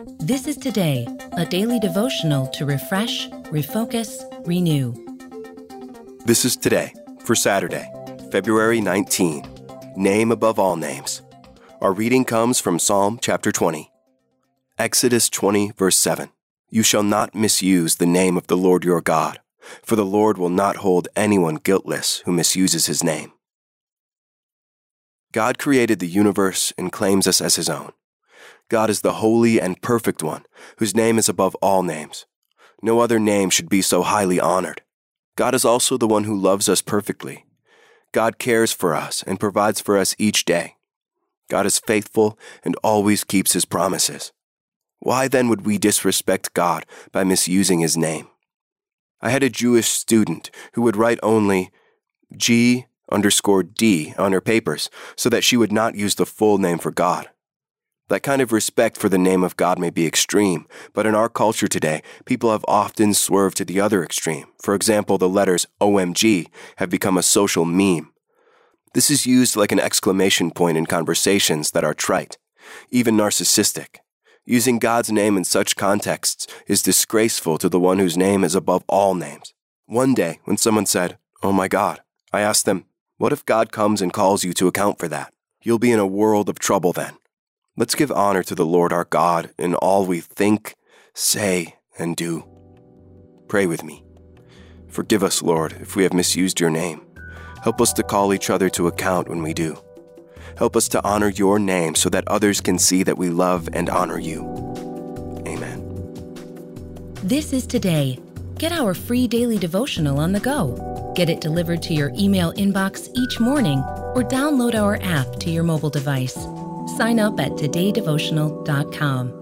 This is Today, a daily devotional to refresh, refocus, renew. This is Today for Saturday, February 19. Name above all names. Our reading comes from Psalm chapter 20. Exodus 20, verse 7. You shall not misuse the name of the Lord your God, for the Lord will not hold anyone guiltless who misuses his name. God created the universe and claims us as his own. God is the holy and perfect one, whose name is above all names. No other name should be so highly honored. God is also the one who loves us perfectly. God cares for us and provides for us each day. God is faithful and always keeps his promises. Why then would we disrespect God by misusing his name? I had a Jewish student who would write only G_D on her papers so that she would not use the full name for God. That kind of respect for the name of God may be extreme, but in our culture today, people have often swerved to the other extreme. For example, the letters OMG have become a social meme. This is used like an exclamation point in conversations that are trite, even narcissistic. Using God's name in such contexts is disgraceful to the one whose name is above all names. One day, when someone said, "Oh my God," I asked them, what if God comes and calls you to account for that? You'll be in a world of trouble then. Let's give honor to the Lord our God in all we think, say, and do. Pray with me. Forgive us, Lord, if we have misused your name. Help us to call each other to account when we do. Help us to honor your name so that others can see that we love and honor you. Amen. This is Today. Get our free daily devotional on the go. Get it delivered to your email inbox each morning or download our app to your mobile device. Sign up at todaydevotional.com.